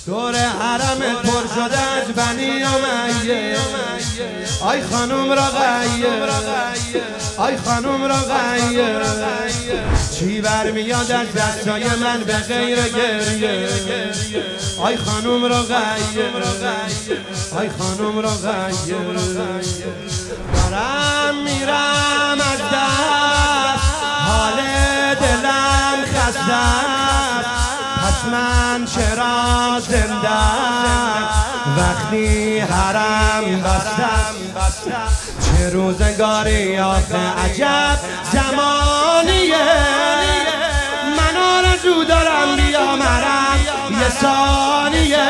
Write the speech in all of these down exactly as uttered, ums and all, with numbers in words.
دور حرمت پر شده از بنی امیه. آی خانم رقیه، آی خانم رقیه، چی برمیاد از دستای من به غیر گریه. آی خانم رقیه، آی خانم رقیه، دارم میرم از دست، حال دلم خسته، پس من چرا زنده وقتی حرم بستم. چه روزگاری آخه، عجب زمانیه، من آرزو دارم بیامرم یه ثانیه،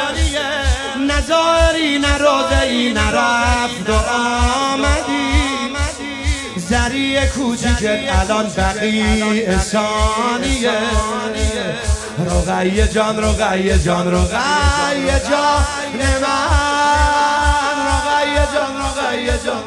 نظاری نه روزه‌ای نرفت و آمدی، زری کوچیکت الان بقیه ثانیه. رقیه جان، رقیه جان، رقیه جان من، رقیه جان، رقیه جان،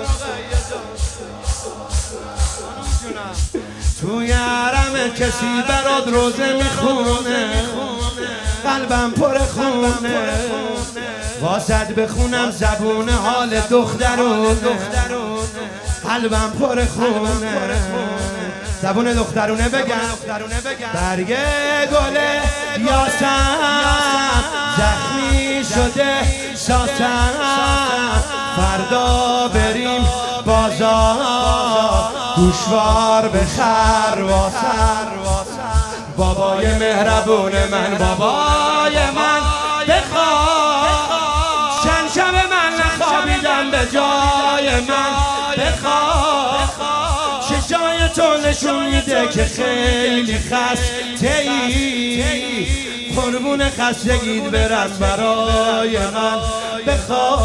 توی حرم کسی برات روزه میخونه، قلبم پر خونه، واسد بخونم زبون حال دخترونه، قلبم پر خونه، زبون دخترونه بگم. برگ گل یاسم زخمی شده ساسم، فردا بریم بازار گوشوار بخر واسم. بابای مهربون من، بابای من بخواد، چند شب من نخوابیدم به جای من بخواد. چشای تو نشون میده که خیلی خسته ای، قربون خستگیت برس برای من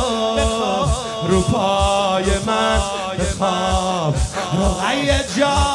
بخواب، رو پای من بخواب. رقیه جان